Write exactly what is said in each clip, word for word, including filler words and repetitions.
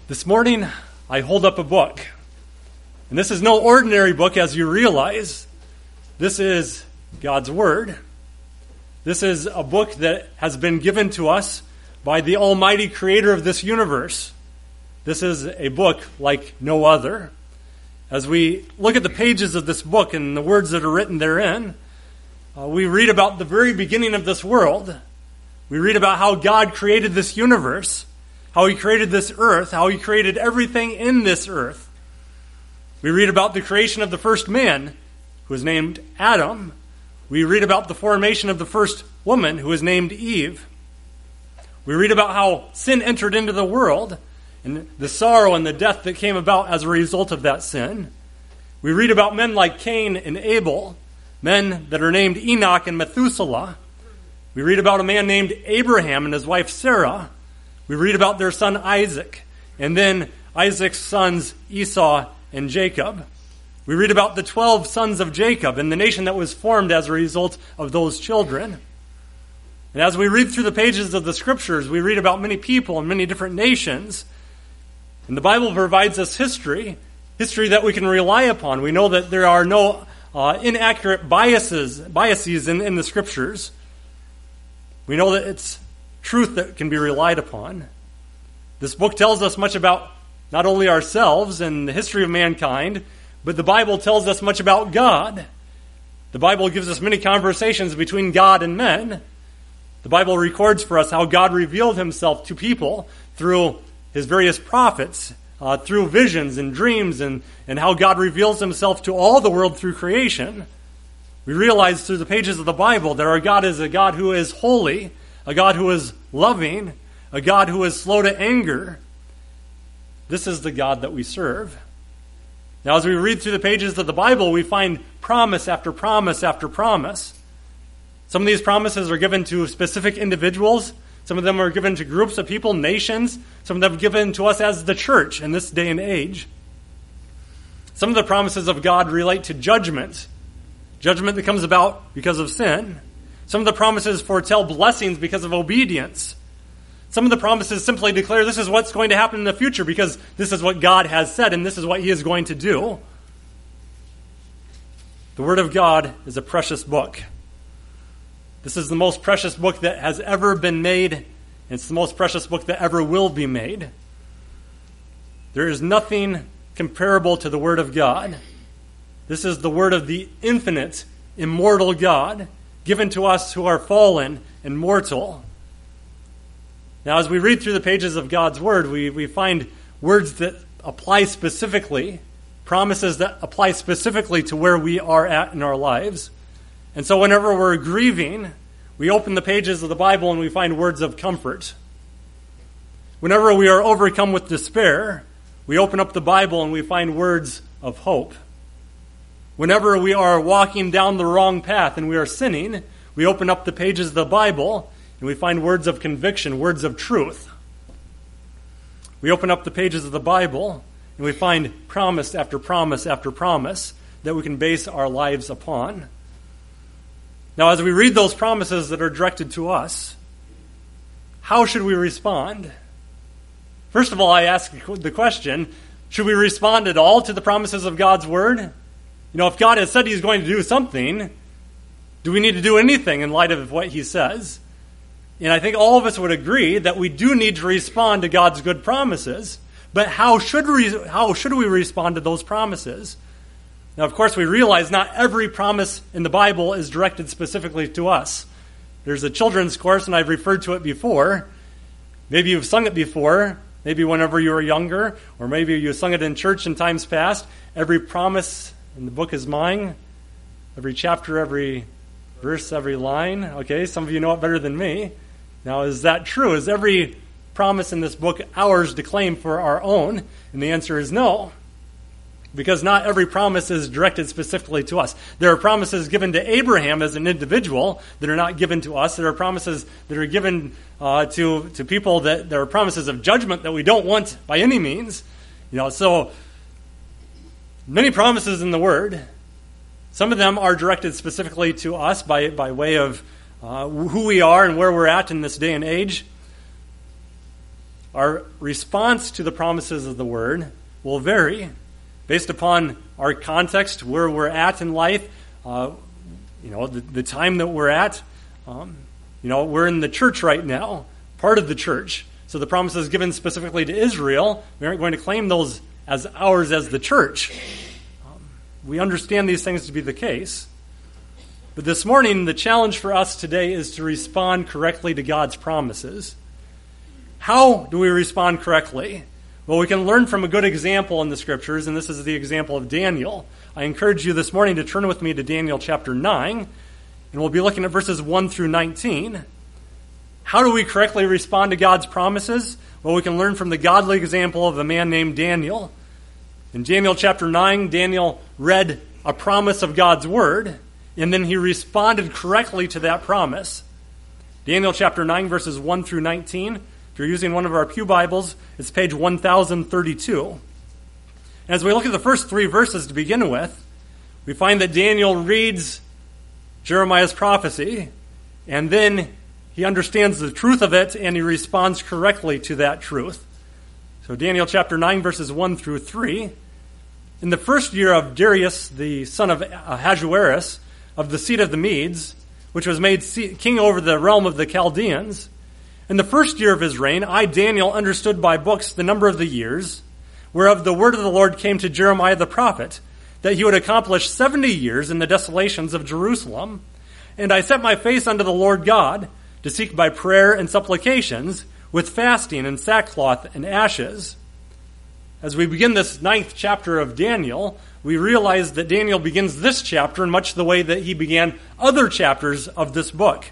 This morning, I hold up a book. And this is no ordinary book, as you realize. This is God's Word. This is a book that has been given to us by the Almighty Creator of this universe. This is a book like no other. As we look at the pages of this book and the words that are written therein, uh, we read about the very beginning of this world. We read about how God created this universe, how He created this earth, how He created everything in this earth. We read about the creation of the first man, who is named Adam. We read about the formation of the first woman, who is named Eve. We read about how sin entered into the world, and the sorrow and the death that came about as a result of that sin. We read about men like Cain and Abel, men that are named Enoch and Methuselah. We read about a man named Abraham and his wife Sarah. We read about their son Isaac, and then Isaac's sons Esau and Jacob. We read about the twelve sons of Jacob and the nation that was formed as a result of those children. And as we read through the pages of the Scriptures, we read about many people and many different nations. And the Bible provides us history, history that we can rely upon. We know that there are no uh, inaccurate biases, biases in, in the Scriptures. We know that it's truth that can be relied upon. This book tells us much about not only ourselves and the history of mankind, but the Bible tells us much about God. The Bible gives us many conversations between God and men. The Bible records for us how God revealed Himself to people through His various prophets, uh, through visions and dreams, and, and how God reveals Himself to all the world through creation. We realize through the pages of the Bible that our God is a God who is holy, a God who is loving, a God who is slow to anger. This is the God that we serve. Now, as we read through the pages of the Bible, we find promise after promise after promise. Some of these promises are given to specific individuals. Some of them are given to groups of people, nations. Some of them are given to us as the church in this day and age. Some of the promises of God relate to judgment, judgment that comes about because of sin. Some of the promises foretell blessings because of obedience. Some of the promises simply declare this is what's going to happen in the future because this is what God has said and this is what He is going to do. The Word of God is a precious book. This is the most precious book that has ever been made, and it's the most precious book that ever will be made. There is nothing comparable to the Word of God. This is the Word of the infinite, immortal God, given to us who are fallen and mortal. Now, as we read through the pages of God's Word, we, we find words that apply specifically, promises that apply specifically to where we are at in our lives. And so whenever we're grieving, we open the pages of the Bible and we find words of comfort. Whenever we are overcome with despair, we open up the Bible and we find words of hope. Whenever we are walking down the wrong path and we are sinning, we open up the pages of the Bible and we find words of conviction, words of truth. We open up the pages of the Bible and we find promise after promise after promise that we can base our lives upon. Now, as we read those promises that are directed to us, how should we respond? First of all, I ask the question, should we respond at all to the promises of God's Word? You know, if God has said He's going to do something, do we need to do anything in light of what He says? And I think all of us would agree that we do need to respond to God's good promises. But how should we, how should we respond to those promises? Now, of course, we realize not every promise in the Bible is directed specifically to us. There's a children's course, and I've referred to it before. Maybe you've sung it before, maybe whenever you were younger, or maybe you sung it in church in times past. Every promise in the book is mine. Every chapter, every verse, every line. Okay, some of you know it better than me. Now, is that true? Is every promise in this book ours to claim for our own? And the answer is no. Because not every promise is directed specifically to us. There are promises given to Abraham as an individual that are not given to us. There are promises that are given uh, to, to people that there are promises of judgment that we don't want by any means. You know, so many promises in the Word. Some of them are directed specifically to us by, by way of uh, who we are and where we're at in this day and age. our response to the promises of the Word will vary based upon our context, where we're at in life, uh, you know, the, the time that we're at. Um, you know, we're in the church right now, part of the church. So the promises given specifically to Israel, we aren't going to claim those as ours as the church. Um, we understand these things to be the case. But this morning, the challenge for us today is to respond correctly to God's promises. How do we respond correctly? Well, we can learn from a good example in the Scriptures, and this is the example of Daniel. I encourage you this morning to turn with me to Daniel chapter nine, and we'll be looking at verses one through nineteen. How do we correctly respond to God's promises? Well, we can learn from the godly example of a man named Daniel. In Daniel chapter nine, Daniel read a promise of God's Word, and then he responded correctly to that promise. Daniel chapter nine, verses one through nineteen. If you're using one of our pew Bibles, it's page one thousand thirty-two. As we look at the first three verses to begin with, we find that Daniel reads Jeremiah's prophecy, and then he understands the truth of it, and he responds correctly to that truth. So Daniel chapter nine, verses one through three. In the first year of Darius, the son of Ahasuerus, of the seed of the Medes, which was made king over the realm of the Chaldeans, in the first year of his reign, I, Daniel, understood by books the number of the years, whereof the word of the Lord came to Jeremiah the prophet, that he would accomplish seventy years in the desolations of Jerusalem. And I set my face unto the Lord God, to seek by prayer and supplications, with fasting and sackcloth and ashes. As we begin this ninth chapter of Daniel, we realize that Daniel begins this chapter in much the way that he began other chapters of this book.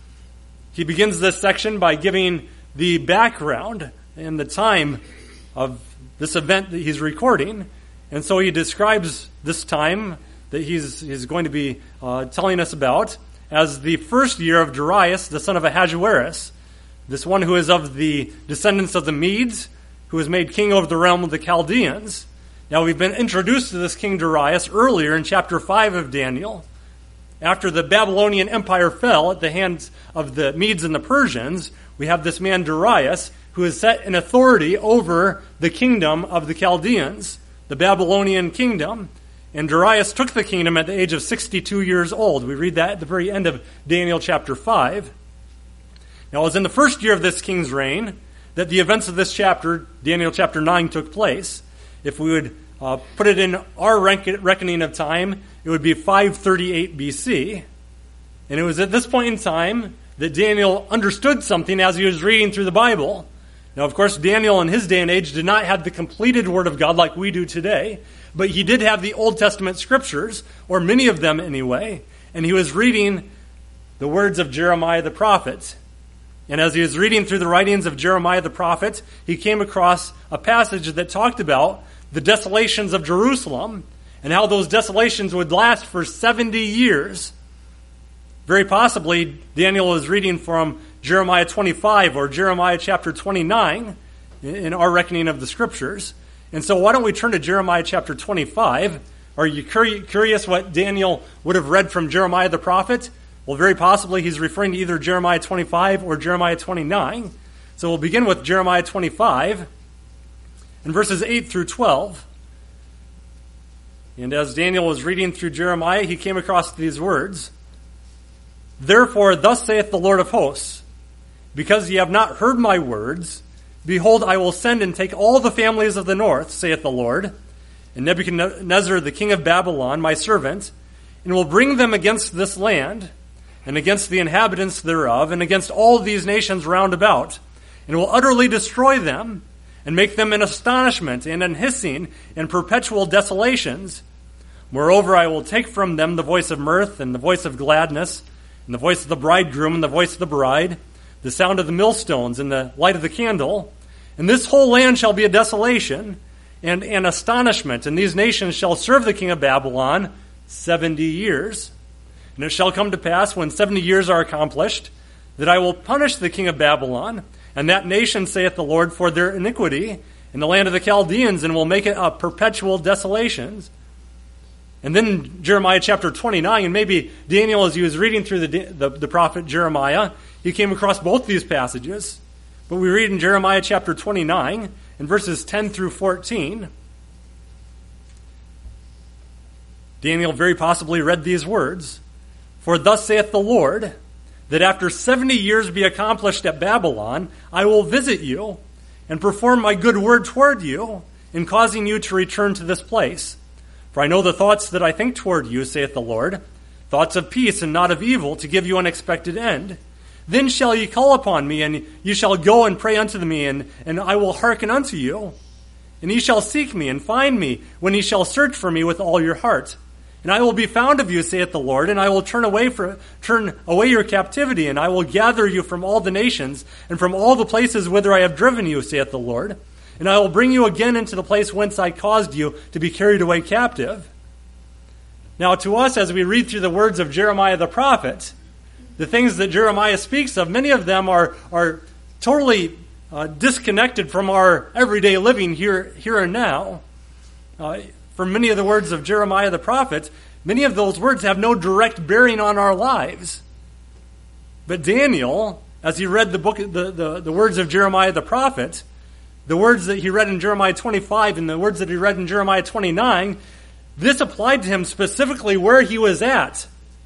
He begins this section by giving the background and the time of this event that he's recording. And so he describes this time that he's, he's going to be uh, telling us about as the first year of Darius, the son of Ahasuerus, this one who is of the descendants of the Medes, who was made king over the realm of the Chaldeans. Now, we've been introduced to this King Darius earlier in chapter five of Daniel. After the Babylonian Empire fell at the hands of the Medes and the Persians, we have this man Darius who is set in authority over the kingdom of the Chaldeans, the Babylonian kingdom. And Darius took the kingdom at the age of sixty-two years old. We read that at the very end of Daniel chapter five. Now, it was in the first year of this king's reign that the events of this chapter, Daniel chapter nine, took place. If we would uh, put it in our reckoning of time, it would be five thirty-eight B C. And it was at this point in time that Daniel understood something as he was reading through the Bible. Now, of course, Daniel in his day and age did not have the completed Word of God like we do today, but he did have the Old Testament Scriptures, or many of them anyway, and he was reading the words of Jeremiah the prophet. And as he was reading through the writings of Jeremiah the prophet, he came across a passage that talked about the desolations of Jerusalem and how those desolations would last for seventy years. Very possibly, Daniel was reading from Jeremiah twenty-five or Jeremiah chapter twenty-nine in our reckoning of the Scriptures. And so why don't we turn to Jeremiah chapter twenty-five? Are you curious what Daniel would have read from Jeremiah the prophet? Well, very possibly he's referring to either Jeremiah twenty-five or Jeremiah twenty-nine. So we'll begin with Jeremiah twenty-five and verses eight through twelve. And as Daniel was reading through Jeremiah, he came across these words. Therefore, thus saith the Lord of hosts, because ye have not heard my words, behold, I will send and take all the families of the north, saith the Lord, and Nebuchadnezzar the king of Babylon, my servant, and will bring them against this land, and against the inhabitants thereof, and against all these nations round about, and will utterly destroy them, and make them an astonishment, and an hissing, and perpetual desolations. Moreover, I will take from them the voice of mirth, and the voice of gladness, and the voice of the bridegroom, and the voice of the bride, the sound of the millstones, and the light of the candle. And this whole land shall be a desolation, and an astonishment, and these nations shall serve the king of Babylon seventy years. And it shall come to pass, when seventy years are accomplished, that I will punish the king of Babylon, and that nation, saith the Lord, for their iniquity in the land of the Chaldeans, and will make it a perpetual desolations. And then Jeremiah chapter twenty-nine, and maybe Daniel, as he was reading through the, the, the prophet Jeremiah, he came across both these passages. But we read in Jeremiah chapter twenty-nine, in verses ten through fourteen, Daniel very possibly read these words, "For thus saith the Lord, that after seventy years be accomplished at Babylon, I will visit you, and perform my good word toward you, in causing you to return to this place. For I know the thoughts that I think toward you, saith the Lord, thoughts of peace and not of evil, to give you an expected end. Then shall ye call upon me, and ye shall go and pray unto me, and, and I will hearken unto you. And ye shall seek me, and find me, when ye shall search for me with all your heart. And I will be found of you, saith the Lord, and I will turn away for, turn away your captivity, and I will gather you from all the nations, and from all the places whither I have driven you, saith the Lord. And I will bring you again into the place whence I caused you to be carried away captive." Now to us, as we read through the words of Jeremiah the prophet, the things that Jeremiah speaks of, many of them are, are totally uh, disconnected from our everyday living here, here and now. Uh, for many of the words of Jeremiah the prophet, many of those words have no direct bearing on our lives. But Daniel, as he read the book, the, the, the words of Jeremiah the prophet, the words that he read in Jeremiah twenty-five and the words that he read in Jeremiah twenty-nine, this applied to him specifically where he was at.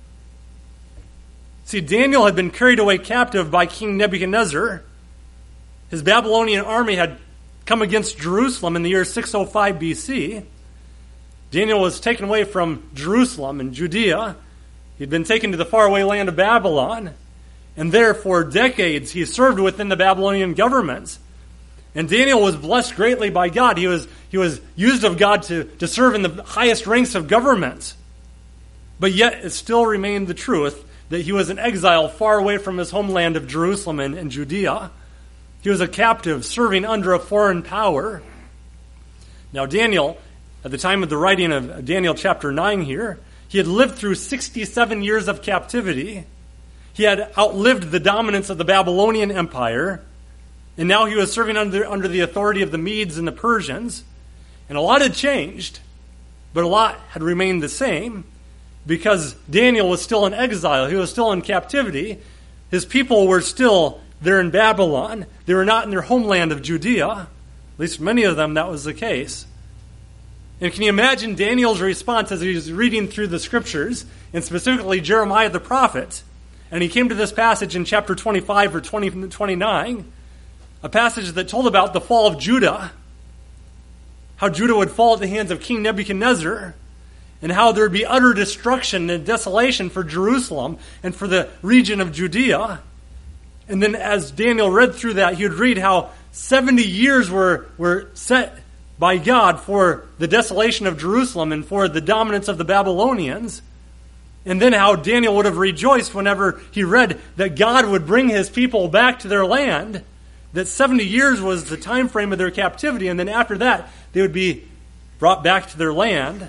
See, Daniel had been carried away captive by King Nebuchadnezzar. His Babylonian army had come against Jerusalem in the year six oh five B C. Daniel was taken away from Jerusalem and Judea. He'd been taken to the faraway land of Babylon. And there for decades he served within the Babylonian government. And Daniel was blessed greatly by God. He was, he was used of God to, to serve in the highest ranks of government. But yet it still remained the truth that he was an exile far away from his homeland of Jerusalem and, and Judea. He was a captive serving under a foreign power. Now Daniel, at the time of the writing of Daniel chapter nine here, he had lived through sixty-seven years of captivity. He had outlived the dominance of the Babylonian Empire. And now he was serving under, under the authority of the Medes and the Persians. And a lot had changed, but a lot had remained the same because Daniel was still in exile. He was still in captivity. His people were still there in Babylon. They were not in their homeland of Judea. At least many of them, that was the case. And can you imagine Daniel's response as he was reading through the scriptures, and specifically Jeremiah the prophet, and he came to this passage in chapter twenty-five or twenty, twenty-nine, a passage that told about the fall of Judah, how Judah would fall at the hands of King Nebuchadnezzar, and how there would be utter destruction and desolation for Jerusalem and for the region of Judea. And then as Daniel read through that, he would read how seventy years were, were set by God for the desolation of Jerusalem and for the dominance of the Babylonians. And then how Daniel would have rejoiced whenever he read that God would bring his people back to their land, that seventy years was the time frame of their captivity, and then after that, they would be brought back to their land.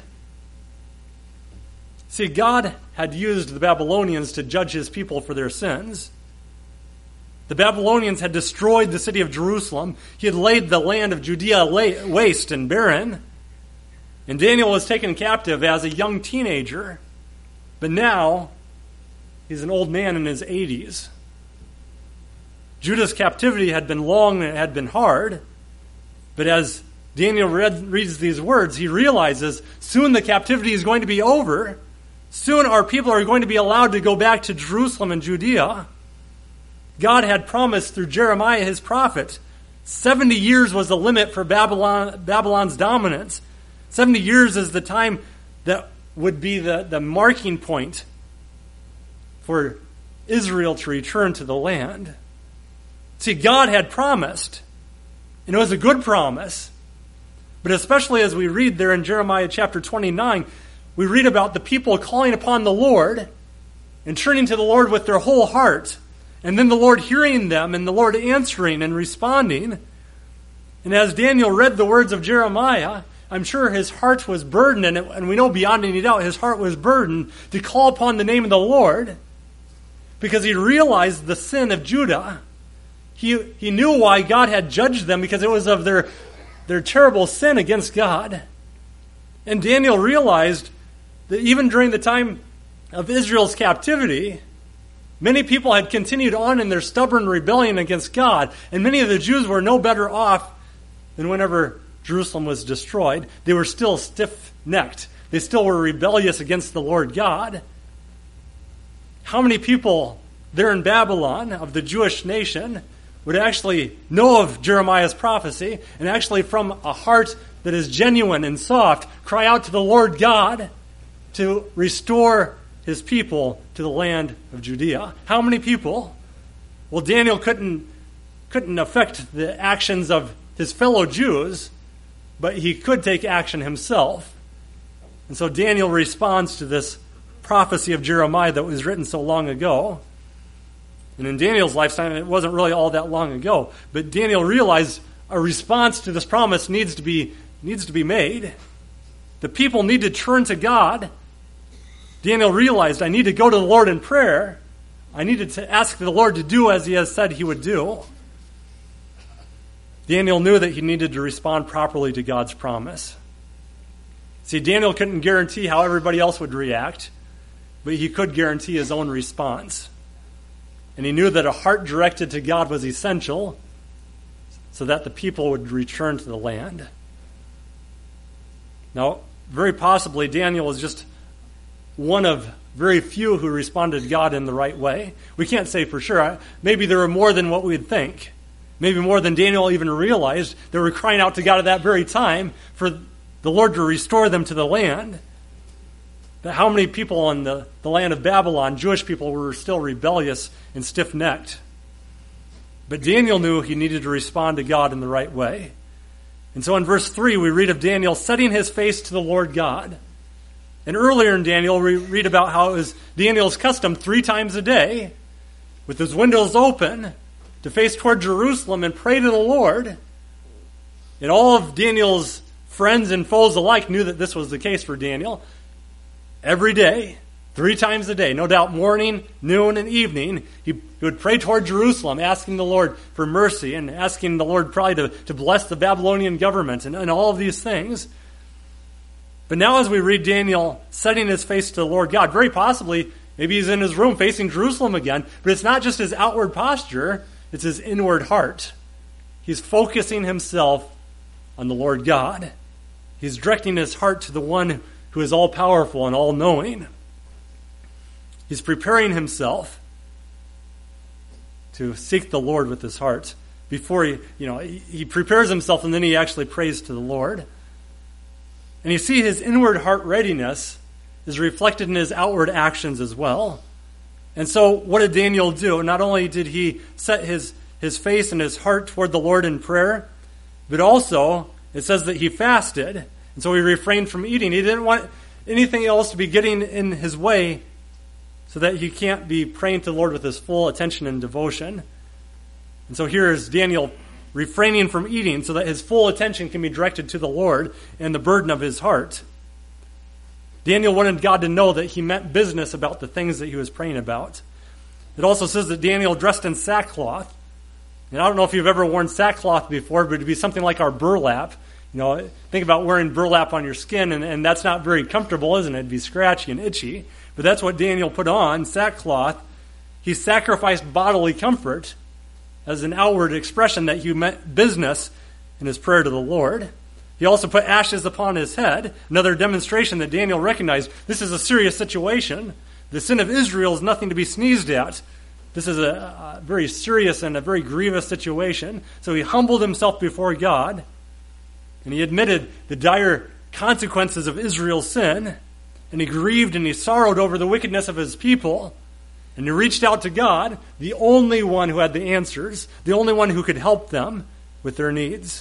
See, God had used the Babylonians to judge his people for their sins. The Babylonians had destroyed the city of Jerusalem. He had laid the land of Judea waste and barren. And Daniel was taken captive as a young teenager. But now, he's an old man in his eighties. Judah's captivity had been long and it had been hard. But as Daniel read, reads these words, he realizes soon the captivity is going to be over. Soon our people are going to be allowed to go back to Jerusalem and Judea. God had promised through Jeremiah, his prophet, seventy years was the limit for Babylon, Babylon's dominance. seventy years is the time that would be the, the marking point for Israel to return to the land. See, God had promised, and it was a good promise, but especially as we read there in Jeremiah chapter twenty-nine, we read about the people calling upon the Lord and turning to the Lord with their whole heart, and then the Lord hearing them and the Lord answering and responding. And as Daniel read the words of Jeremiah, I'm sure his heart was burdened, and, it, and we know beyond any doubt his heart was burdened to call upon the name of the Lord because he realized the sin of Judah. He, he knew why God had judged them because it was of their, their terrible sin against God. And Daniel realized that even during the time of Israel's captivity, Many people had continued on in their stubborn rebellion against God, and many of the Jews were no better off than whenever Jerusalem was destroyed. They were still stiff-necked. They still were rebellious against the Lord God. How many people there in Babylon of the Jewish nation would actually know of Jeremiah's prophecy and actually from a heart that is genuine and soft cry out to the Lord God to restore his people to the land of Judea? How many people? Well, Daniel couldn't, couldn't affect the actions of his fellow Jews, but he could take action himself. And so Daniel responds to this prophecy of Jeremiah that was written so long ago. And in Daniel's lifetime, it wasn't really all that long ago, but Daniel realized a response to this promise needs to be, needs to be made. The people need to turn to God. Daniel realized, I need to go to the Lord in prayer. I needed to ask the Lord to do as he has said he would do. Daniel knew that he needed to respond properly to God's promise. See, Daniel couldn't guarantee how everybody else would react, but he could guarantee his own response. And he knew that a heart directed to God was essential so that the people would return to the land. Now, very possibly, Daniel was just one of very few who responded to God in the right way. We can't say for sure. Maybe there were more than what we'd think. Maybe more than Daniel even realized. They were crying out to God at that very time for the Lord to restore them to the land. But how many people in the, the land of Babylon, Jewish people, were still rebellious and stiff-necked? But Daniel knew he needed to respond to God in the right way. And so in verse three, we read of Daniel setting his face to the Lord God. And earlier in Daniel, we read about how it was Daniel's custom three times a day, with his windows open, to face toward Jerusalem and pray to the Lord. And all of Daniel's friends and foes alike knew that this was the case for Daniel. Every day, three times a day, no doubt morning, noon, and evening, he, he would pray toward Jerusalem, asking the Lord for mercy and asking the Lord probably to, to bless the Babylonian government and, and all of these things. But now as we read Daniel setting his face to the Lord God, very possibly, maybe he's in his room facing Jerusalem again, but it's not just his outward posture, it's his inward heart. He's focusing himself on the Lord God. He's directing his heart to the one who is all-powerful and all-knowing. He's preparing himself to seek the Lord with his heart. Before he, you know, he, he prepares himself and then he actually prays to the Lord. And you see his inward heart readiness is reflected in his outward actions as well. And so what did Daniel do? Not only did he set his, his face and his heart toward the Lord in prayer, but also it says that he fasted. And so he refrained from eating. He didn't want anything else to be getting in his way so that he can't be praying to the Lord with his full attention and devotion. And so here is Daniel refraining from eating so that his full attention can be directed to the Lord and the burden of his heart. Daniel wanted God to know that he meant business about the things that he was praying about. It also says that Daniel dressed in sackcloth. And I don't know if you've ever worn sackcloth before, but it'd be something like our burlap. You know, think about wearing burlap on your skin, and, and that's not very comfortable, isn't it? It'd be scratchy and itchy. But that's what Daniel put on, sackcloth. He sacrificed bodily comfort as an outward expression that he meant business in his prayer to the Lord. He also put ashes upon his head, another demonstration that Daniel recognized this is a serious situation. The sin of Israel is nothing to be sneezed at. This is a, a very serious and a very grievous situation. So he humbled himself before God, and he admitted the dire consequences of Israel's sin, and he grieved and he sorrowed over the wickedness of his people, and he reached out to God, the only one who had the answers, the only one who could help them with their needs.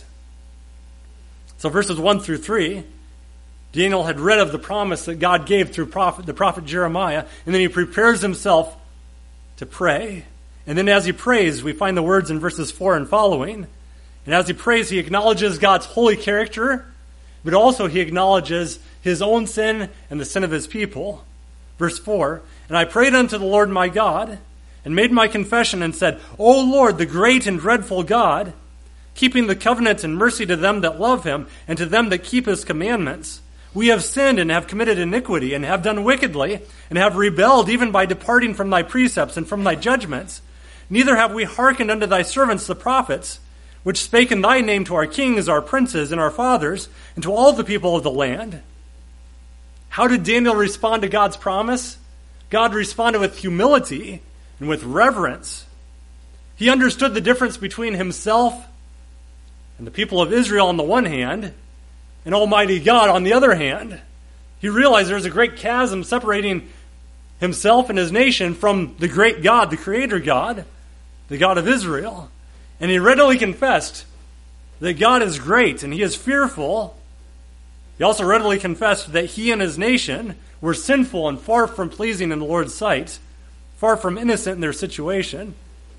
So verses one through three, Daniel had read of the promise that God gave through prophet, the prophet Jeremiah, and then he prepares himself to pray. And then as he prays, we find the words in verses four and following. And as he prays, he acknowledges God's holy character, but also he acknowledges his own sin and the sin of his people. Verse four, and I prayed unto the Lord my God, and made my confession, and said, O Lord, the great and dreadful God, keeping the covenant and mercy to them that love him, and to them that keep his commandments, We have sinned and have committed iniquity and have done wickedly and have rebelled even by departing from thy precepts and from thy judgments. Neither have we hearkened unto thy servants the prophets, which spake in thy name to our kings, our princes, and our fathers, and to all the people of the land." How did Daniel respond to God's promise? God responded with humility and with reverence. He understood the difference between himself and the people of Israel on the one hand, and Almighty God on the other hand. He realized there's a great chasm separating himself and his nation from the great God, the Creator God, the God of Israel. And he readily confessed that God is great and he is fearful. He also readily confessed that he and his nation were sinful and far from pleasing in the Lord's sight, far from innocent in their situation.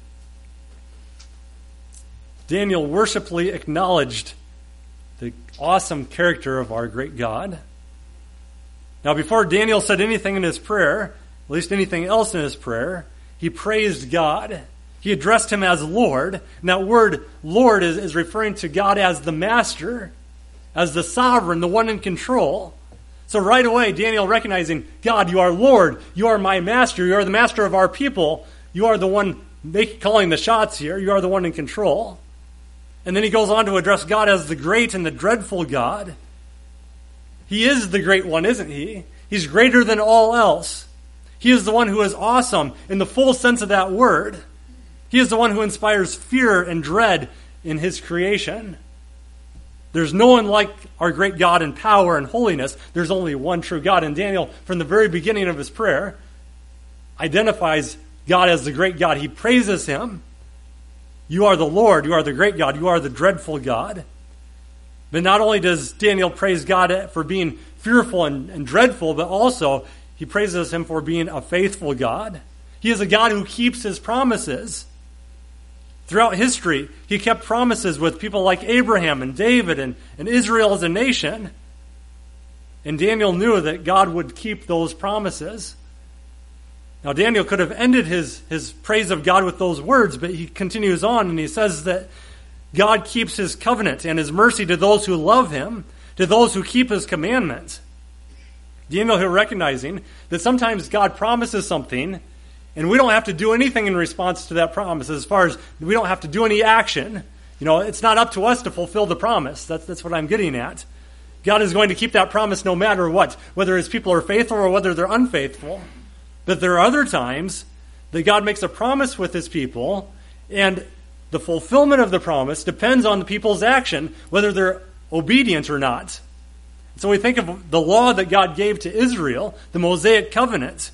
Daniel worshipfully acknowledged the awesome character of our great God. Now, before Daniel said anything in his prayer, at least anything else in his prayer, he praised God. He addressed him as Lord. And that word Lord is, is referring to God as the master, as the sovereign, the one in control. So right away, Daniel recognizing, God, you are Lord. You are my master. You are the master of our people. You are the one make, calling the shots here. You are the one in control. And then he goes on to address God as the great and the dreadful God. He is the great one, isn't he? He's greater than all else. He is the one who is awesome in the full sense of that word. He is the one who inspires fear and dread in his creation. There's no one like our great God in power and holiness. There's only one true God. And Daniel, from the very beginning of his prayer, identifies God as the great God. He praises him. You are the Lord. You are the great God. You are the dreadful God. But not only does Daniel praise God for being fearful and, and dreadful, but also he praises him for being a faithful God. He is a God who keeps his promises. Throughout history, he kept promises with people like Abraham and David and, and Israel as a nation. And Daniel knew that God would keep those promises. Now, Daniel could have ended his, his praise of God with those words, but he continues on and he says that God keeps his covenant and his mercy to those who love him, to those who keep his commandments. Daniel here recognizing that sometimes God promises something and we don't have to do anything in response to that promise, as far as we don't have to do any action. You know, it's not up to us to fulfill the promise. That's, that's what I'm getting at. God is going to keep that promise no matter what, whether his people are faithful or whether they're unfaithful. But there are other times that God makes a promise with his people, and the fulfillment of the promise depends on the people's action, whether they're obedient or not. So we think of the law that God gave to Israel, the Mosaic covenant.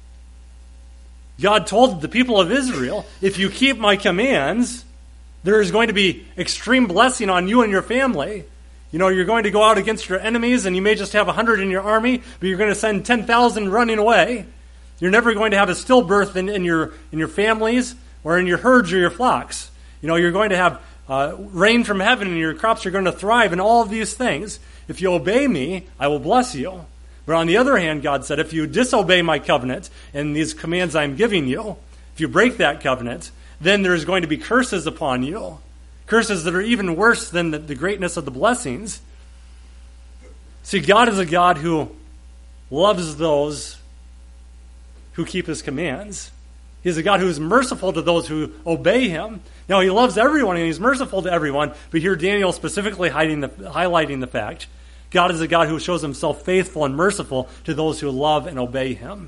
God told the people of Israel, if you keep my commands, there is going to be extreme blessing on you and your family. You know, you're going to go out against your enemies, and you may just have one hundred in your army, but you're going to send ten thousand running away. You're never going to have a stillbirth in, in your in your families or in your herds or your flocks. You know, you're going to have uh, rain from heaven, and your crops are going to thrive, and all of these things. If you obey me, I will bless you. But on the other hand, God said, if you disobey my covenant and these commands I'm giving you, if you break that covenant, then there's going to be curses upon you. Curses that are even worse than the, the greatness of the blessings. See, God is a God who loves those who keep his commands. He is a God who is merciful to those who obey him. Now, he loves everyone and he's merciful to everyone, but here Daniel specifically hiding the, highlighting the fact God is a God who shows himself faithful and merciful to those who love and obey him.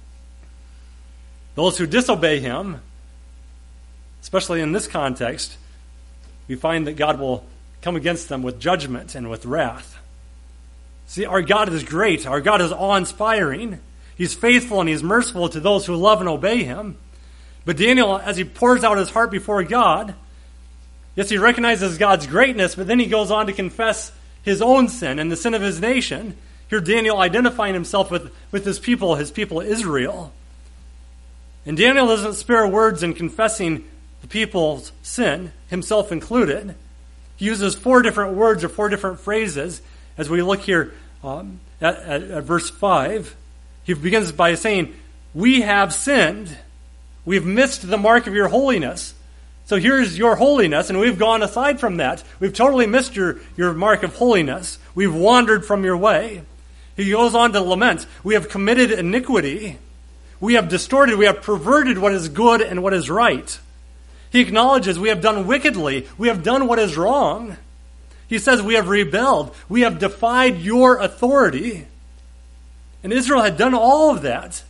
Those who disobey him, especially in this context, we find that God will come against them with judgment and with wrath. See, our God is great. Our God is awe-inspiring. He's faithful and he's merciful to those who love and obey him. But Daniel, as he pours out his heart before God, yes, he recognizes God's greatness, but then he goes on to confess his own sin and the sin of his nation. Here Daniel identifying himself with, with his people, his people Israel. And Daniel doesn't spare words in confessing the people's sin, himself included. He uses four different words or four different phrases as we look here um, at, at, at verse five. He begins by saying, we have sinned. We've missed the mark of your holiness. So here's your holiness, and we've gone aside from that. We've totally missed your, your mark of holiness. We've wandered from your way. He goes on to lament, we have committed iniquity. We have distorted, we have perverted what is good and what is right. He acknowledges we have done wickedly. We have done what is wrong. He says we have rebelled. We have defied your authority. And Israel had done all of that.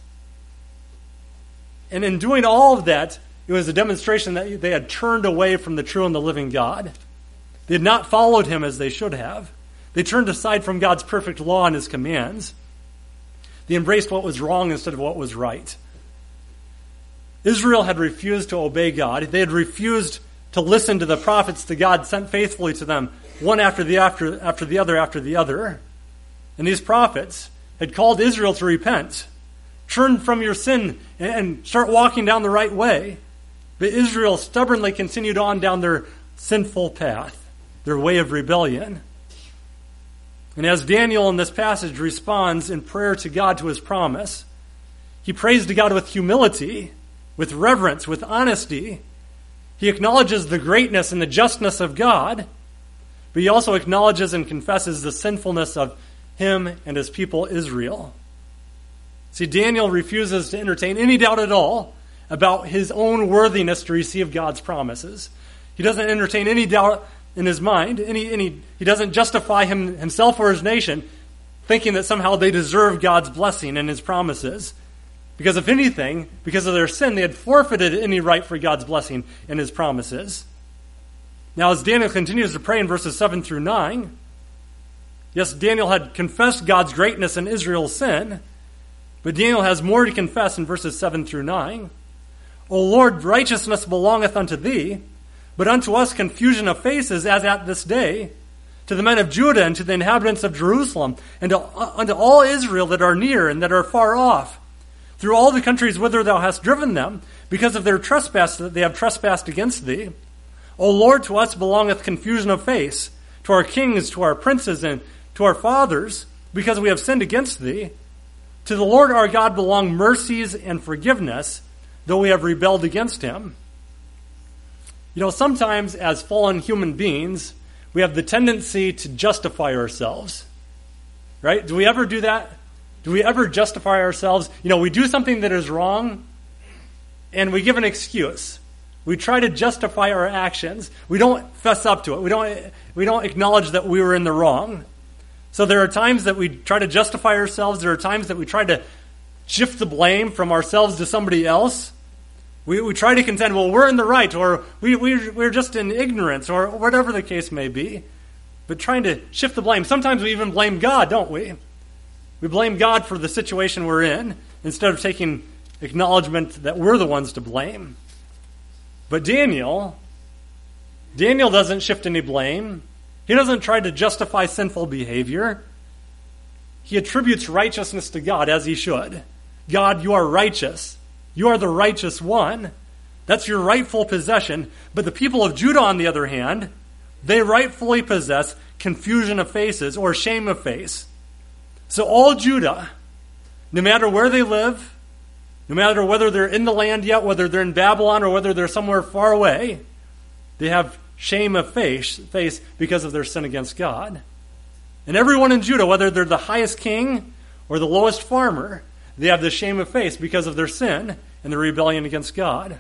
And in doing all of that, it was a demonstration that they had turned away from the true and the living God. They had not followed him as they should have. They turned aside from God's perfect law and his commands. They embraced what was wrong instead of what was right. Israel had refused to obey God. They had refused to listen to the prophets that God sent faithfully to them, one after the after after the other after the other. And these prophets had called Israel to repent, turn from your sin and start walking down the right way. But Israel stubbornly continued on down their sinful path, their way of rebellion. And as Daniel in this passage responds in prayer to God to his promise, he prays to God with humility, with reverence, with honesty. He acknowledges the greatness and the justness of God, but he also acknowledges and confesses the sinfulness of him and his people Israel. See, Daniel refuses to entertain any doubt at all about his own worthiness to receive God's promises. He doesn't entertain any doubt in his mind. Any, any, he doesn't justify him, himself or his nation thinking that somehow they deserve God's blessing and his promises. Because if anything, because of their sin, they had forfeited any right for God's blessing and his promises. Now, as Daniel continues to pray in verses seven through nine, yes, Daniel had confessed God's greatness and Israel's sin, but Daniel has more to confess in verses seven through nine. O Lord, righteousness belongeth unto thee, but unto us confusion of faces as at this day, to the men of Judah and to the inhabitants of Jerusalem, and to, uh, unto all Israel that are near and that are far off, through all the countries whither thou hast driven them, because of their trespass that they have trespassed against thee. O Lord, to us belongeth confusion of face, to our kings, to our princes, and to our fathers, because we have sinned against thee. To the Lord our God belong mercies and forgiveness, though we have rebelled against him. You know, sometimes as fallen human beings, we have the tendency to justify ourselves. Right? Do we ever do that? Do we ever justify ourselves? You know, we do something that is wrong, and we give an excuse. We try to justify our actions. We don't fess up to it. We don't, we don't acknowledge that we were in the wrong. So there are times that we try to justify ourselves. There are times that we try to shift the blame from ourselves to somebody else. We, we try to contend, well, we're in the right, or we, we, we're just in ignorance, or whatever the case may be. But trying to shift the blame. Sometimes we even blame God, don't we? We blame God for the situation we're in, instead of taking acknowledgement that we're the ones to blame. But Daniel, Daniel doesn't shift any blame. He doesn't try to justify sinful behavior. He attributes righteousness to God as he should. God, you are righteous. You are the righteous one. That's your rightful possession. But the people of Judah, on the other hand, they rightfully possess confusion of faces or shame of face. So all Judah, no matter where they live, no matter whether they're in the land yet, whether they're in Babylon or whether they're somewhere far away, they have shame of face, face because of their sin against God. And everyone in Judah, whether they're the highest king or the lowest farmer, they have the shame of face because of their sin and their rebellion against God.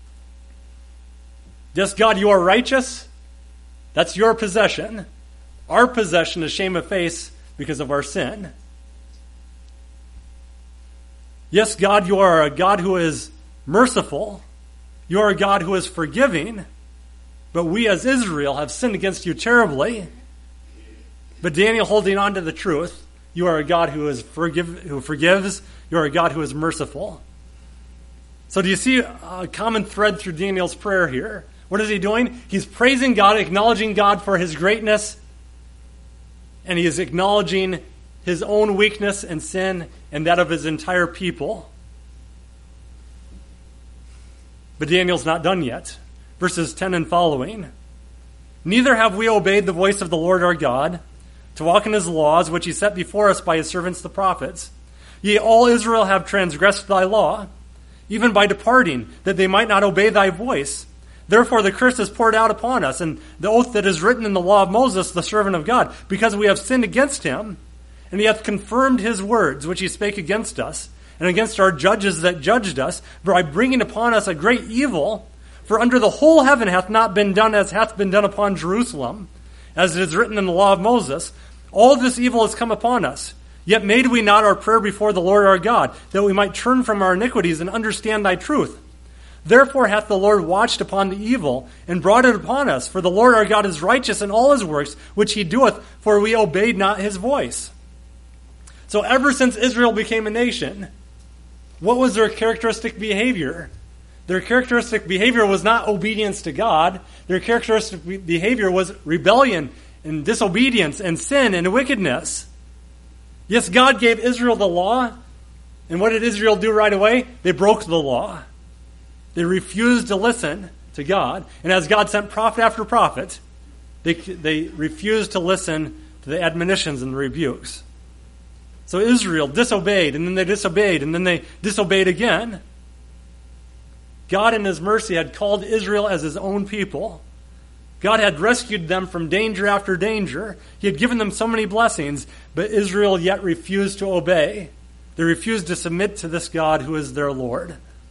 Yes, God, you are righteous. That's your possession. Our possession is shame of face because of our sin. Yes, God, you are a God who is merciful. You are a God who is forgiving. But we as Israel have sinned against you terribly. But Daniel, holding on to the truth, you are a God who is forgive, who forgives. You are a God who is merciful. So do you see a common thread through Daniel's prayer here? What is he doing? He's praising God, acknowledging God for his greatness, and he is acknowledging his own weakness and sin and that of his entire people. But Daniel's not done yet. Verses ten and following. Neither have we obeyed the voice of the Lord our God, to walk in his laws, which he set before us by his servants the prophets. Yea, all Israel have transgressed thy law, even by departing, that they might not obey thy voice. Therefore the curse is poured out upon us, and the oath that is written in the law of Moses, the servant of God, because we have sinned against him, And he hath confirmed his words, which he spake against us, and against our judges that judged us, by bringing upon us a great evil. For under the whole heaven hath not been done as hath been done upon Jerusalem, as it is written in the law of Moses. All this evil has come upon us. Yet made we not our prayer before the Lord our God, that we might turn from our iniquities and understand thy truth. Therefore hath the Lord watched upon the evil, and brought it upon us. For the Lord our God is righteous in all his works, which he doeth, for we obeyed not his voice. So ever since Israel became a nation, what was their characteristic behavior? Their characteristic behavior was not obedience to God. Their characteristic behavior was rebellion and disobedience and sin and wickedness. Yes, God gave Israel the law, and what did Israel do right away? They broke the law. They refused to listen to God, and as God sent prophet after prophet, they, they refused to listen to the admonitions and the rebukes. So Israel disobeyed, and then they disobeyed, and then they disobeyed again. God in his mercy had called Israel as his own people. God had rescued them from danger after danger. He had given them so many blessings, but Israel yet refused to obey. They refused to submit to this God who is their Lord.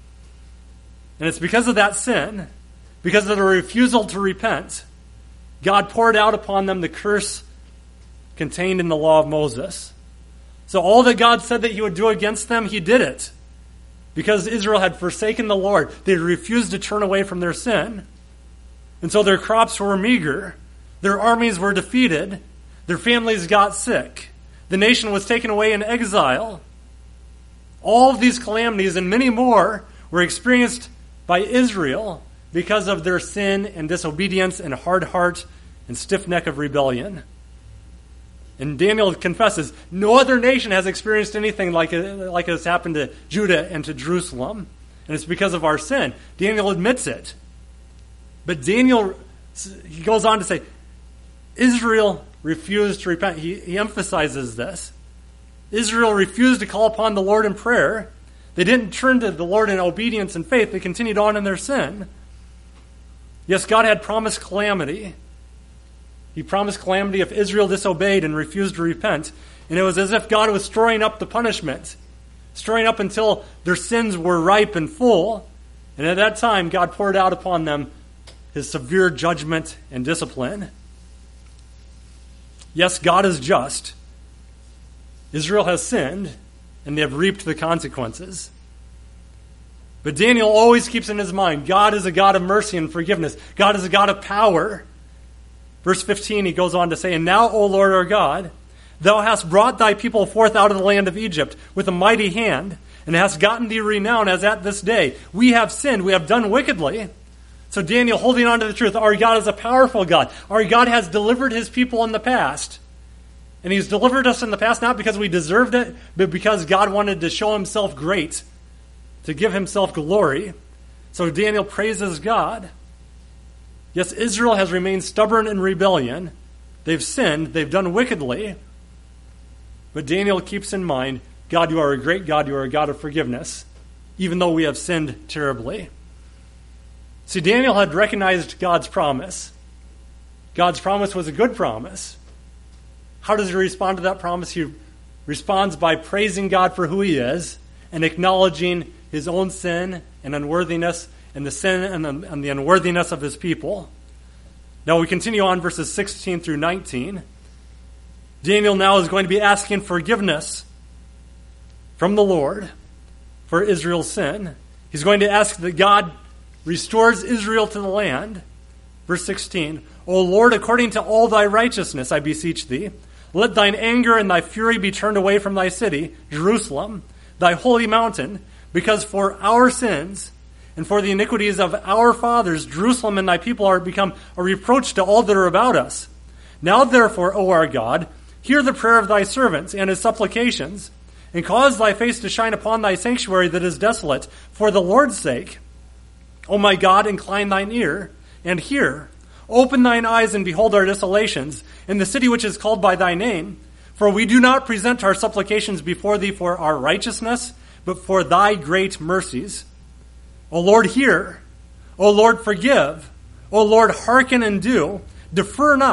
And it's because of that sin, because of the refusal to repent, God poured out upon them the curse contained in the law of Moses. So all that God said that he would do against them, he did it. Because Israel had forsaken the Lord, they refused to turn away from their sin. And so their crops were meager, their armies were defeated, their families got sick, the nation was taken away in exile. All of these calamities and many more were experienced by Israel because of their sin and disobedience and hard heart and stiff neck of rebellion. And Daniel confesses, no other nation has experienced anything like it, like has happened to Judah and to Jerusalem. And it's because of our sin. Daniel admits it. But Daniel, he goes on to say, Israel refused to repent. He, he emphasizes this. Israel refused to call upon the Lord in prayer. They didn't turn to the Lord in obedience and faith. They continued on in their sin. Yes, God had promised calamity. He promised calamity if Israel disobeyed and refused to repent. And it was as if God was storing up the punishment, storing up until their sins were ripe and full. And at that time, God poured out upon them his severe judgment and discipline. Yes, God is just. Israel has sinned, and they have reaped the consequences. But Daniel always keeps in his mind, God is a God of mercy and forgiveness. God is a God of power. Verse fifteen, he goes on to say, And now, O Lord our God, thou hast brought thy people forth out of the land of Egypt with a mighty hand, and hast gotten thee renown as at this day. We have sinned, we have done wickedly. So Daniel, holding on to the truth, our God is a powerful God. Our God has delivered his people in the past. And he's delivered us in the past not because we deserved it, but because God wanted to show himself great, to give himself glory. So Daniel praises God. Yes, Israel has remained stubborn in rebellion. They've sinned. They've done wickedly. But Daniel keeps in mind, God, you are a great God. You are a God of forgiveness, even though we have sinned terribly. See, Daniel had recognized God's promise. God's promise was a good promise. How does he respond to that promise? He responds by praising God for who he is and acknowledging his own sin and unworthiness and the sin and the, and the unworthiness of his people. Now we continue on verses sixteen through nineteen. Daniel now is going to be asking forgiveness from the Lord for Israel's sin. He's going to ask that God restores Israel to the land. Verse sixteen, O Lord, according to all thy righteousness, I beseech thee, let thine anger and thy fury be turned away from thy city, Jerusalem, thy holy mountain, because for our sins and for the iniquities of our fathers, Jerusalem and thy people are become a reproach to all that are about us. Now therefore, O our God, hear the prayer of thy servants and his supplications, and cause thy face to shine upon thy sanctuary that is desolate, for the Lord's sake. O my God, incline thine ear, and hear. Open thine eyes, and behold our desolations, in the city which is called by thy name. For we do not present our supplications before thee for our righteousness, but for thy great mercies. O Lord, hear. O Lord, forgive. O Lord, hearken and do. Defer not,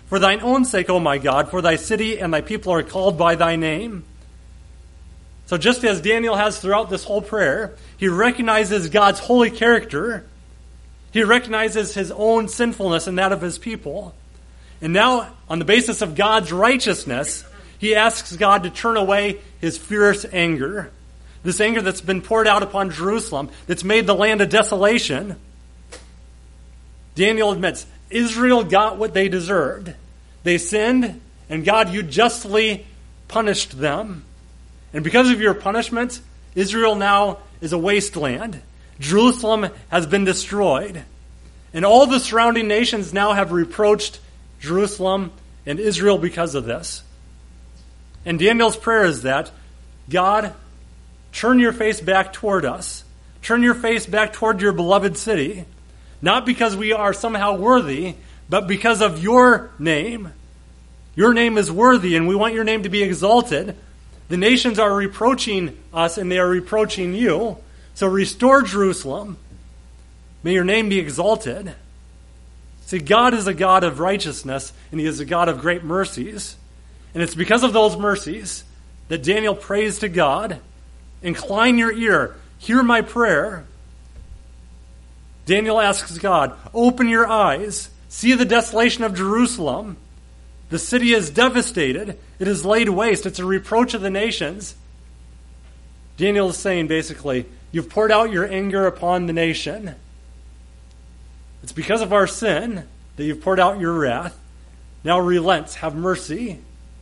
For thine own sake, O my God, for thy city and thy people are called by thy name. So just as Daniel has throughout this whole prayer, he recognizes God's holy character. He recognizes his own sinfulness and that of his people. And now, on the basis of God's righteousness, he asks God to turn away his fierce anger. This anger that's been poured out upon Jerusalem, that's made the land a desolation. Daniel admits, Israel got what they deserved. They sinned, and God, you justly punished them. And because of your punishment, Israel now is a wasteland. Jerusalem has been destroyed. And all the surrounding nations now have reproached Jerusalem and Israel because of this. And Daniel's prayer is that, God, turn your face back toward us. Turn your face back toward your beloved city. Not because we are somehow worthy, but because of your name. Your name is worthy, and we want your name to be exalted. The nations are reproaching us, and they are reproaching you. So restore Jerusalem. May your name be exalted. See, God is a God of righteousness, and he is a God of great mercies. And it's because of those mercies that Daniel prays to God. Incline your ear. Hear my prayer. Daniel asks God, open your eyes. See the desolation of Jerusalem. The city is devastated. It is laid waste. It's a reproach of the nations. Daniel is saying basically, you've poured out your anger upon the nation. It's because of our sin that you've poured out your wrath. Now relent, have mercy.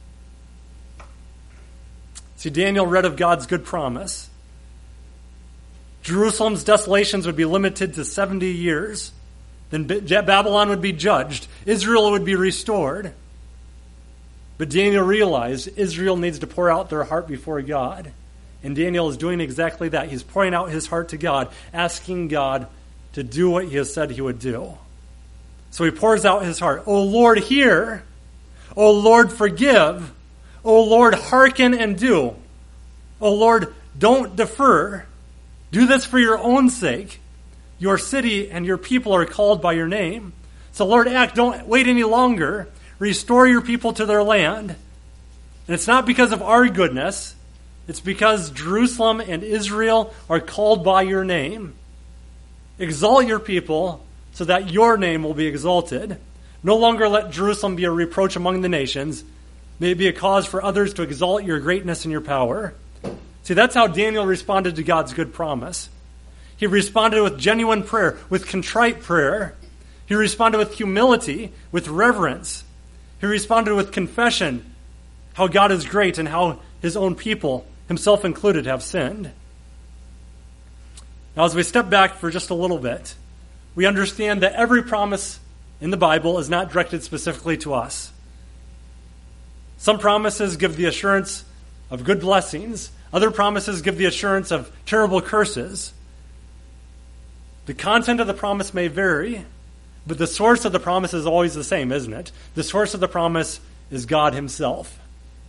See, Daniel read of God's good promise. Jerusalem's desolations would be limited to seventy years. Then Babylon would be judged. Israel would be restored. But Daniel realized Israel needs to pour out their heart before God. And Daniel is doing exactly that. He's pouring out his heart to God, asking God to do what he has said he would do. So he pours out his heart. O Lord, hear. O Lord, forgive. O Lord, hearken and do. O Lord, don't defer. Do this for your own sake. Your city and your people are called by your name. So Lord, act. Don't wait any longer. Restore your people to their land. And it's not because of our goodness. It's because Jerusalem and Israel are called by your name. Exalt your people so that your name will be exalted. No longer let Jerusalem be a reproach among the nations. May it be a cause for others to exalt your greatness and your power. See, that's how Daniel responded to God's good promise. He responded with genuine prayer, with contrite prayer. He responded with humility, with reverence. He responded with confession, how God is great and how his own people, himself included, have sinned. Now, as we step back for just a little bit, we understand that every promise in the Bible is not directed specifically to us. Some promises give the assurance of good blessings. Other promises give the assurance of terrible curses. The content of the promise may vary, but the source of the promise is always the same, isn't it? The source of the promise is God himself.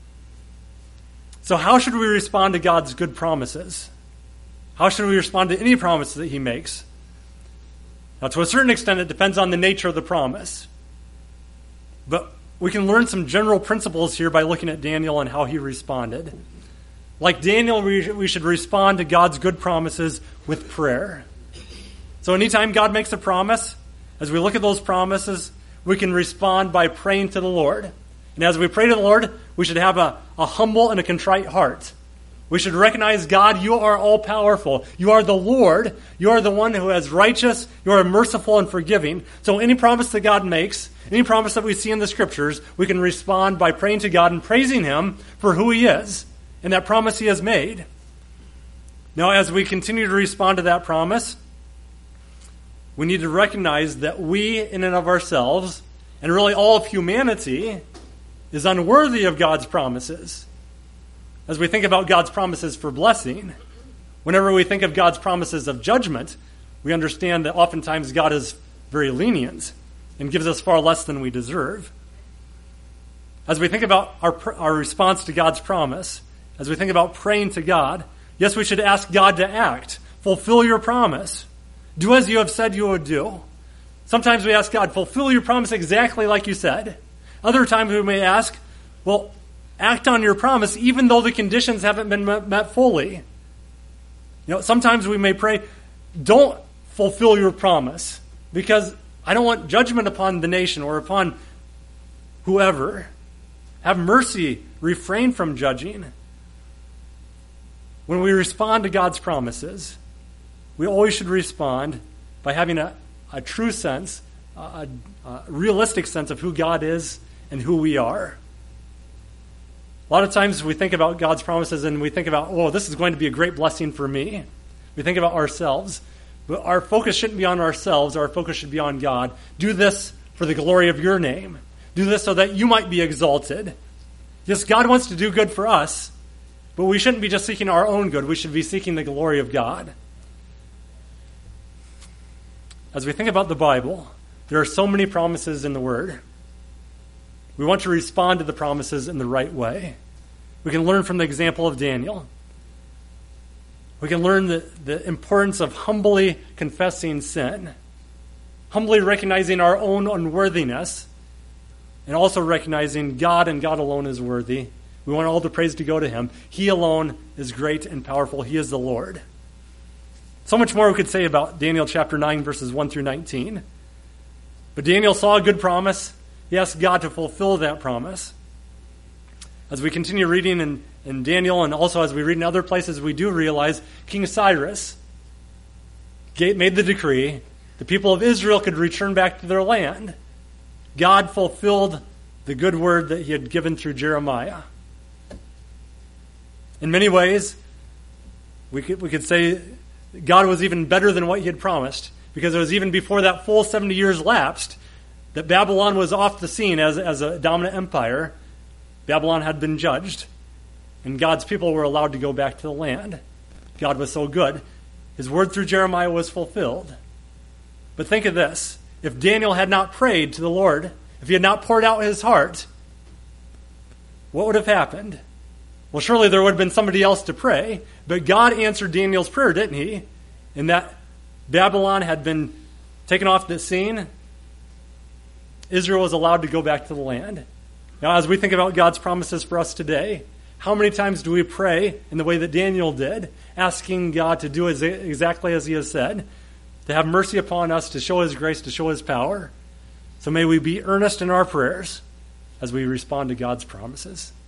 So how should we respond to God's good promises? How should we respond to any promise that he makes? Now, to a certain extent, it depends on the nature of the promise. But we can learn some general principles here by looking at Daniel and how he responded. Like Daniel, we should respond to God's good promises with prayer. So anytime God makes a promise, as we look at those promises, we can respond by praying to the Lord. And as we pray to the Lord, we should have a, a humble and a contrite heart. We should recognize, God, you are all-powerful. You are the Lord. You are the one who is righteous. You are merciful and forgiving. So any promise that God makes, any promise that we see in the Scriptures, we can respond by praying to God and praising him for who he is and that promise he has made. Now, as we continue to respond to that promise, we need to recognize that we, in and of ourselves, and really all of humanity, is unworthy of God's promises. As we think about God's promises for blessing, whenever we think of God's promises of judgment, we understand that oftentimes God is very lenient and gives us far less than we deserve. As we think about our, our response to God's promise, as we think about praying to God, yes, we should ask God to act. Fulfill your promise. Do as you have said you would do. Sometimes we ask God, fulfill your promise exactly like you said. Other times we may ask, well, act on your promise even though the conditions haven't been met, met fully. You know, sometimes we may pray, don't fulfill your promise because I don't want judgment upon the nation or upon whoever. Have mercy, refrain from judging. When we respond to God's promises, we always should respond by having a, a true sense, a, a realistic sense of who God is and who we are. A lot of times we think about God's promises and we think about, oh, this is going to be a great blessing for me. We think about ourselves, but our focus shouldn't be on ourselves. Our focus should be on God. Do this for the glory of your name. Do this so that you might be exalted. Yes, God wants to do good for us, but we shouldn't be just seeking our own good. We should be seeking the glory of God. As we think about the Bible, there are so many promises in the Word. We want to respond to the promises in the right way. We can learn from the example of Daniel. We can learn the, the importance of humbly confessing sin, humbly recognizing our own unworthiness, and also recognizing God and God alone is worthy. We want all the praise to go to Him. He alone is great and powerful. He is the Lord. So much more we could say about Daniel chapter nine, verses one through nineteen. But Daniel saw a good promise. He asked God to fulfill that promise. As we continue reading in, in Daniel, and also as we read in other places, we do realize King Cyrus made the decree. The people of Israel could return back to their land. God fulfilled the good word that He had given through Jeremiah. In many ways, we could, we could say God was even better than what He had promised, because it was even before that full seventy years lapsed that Babylon was off the scene as, as a dominant empire. Babylon had been judged, and God's people were allowed to go back to the land. God was so good. His word through Jeremiah was fulfilled. But think of this. If Daniel had not prayed to the Lord, if he had not poured out his heart, what would have happened? Well, surely there would have been somebody else to pray, but God answered Daniel's prayer, didn't He? In that Babylon had been taken off the scene, Israel was allowed to go back to the land. Now, as we think about God's promises for us today, how many times do we pray in the way that Daniel did, asking God to do exactly as He has said, to have mercy upon us, to show His grace, to show His power? So may we be earnest in our prayers as we respond to God's promises.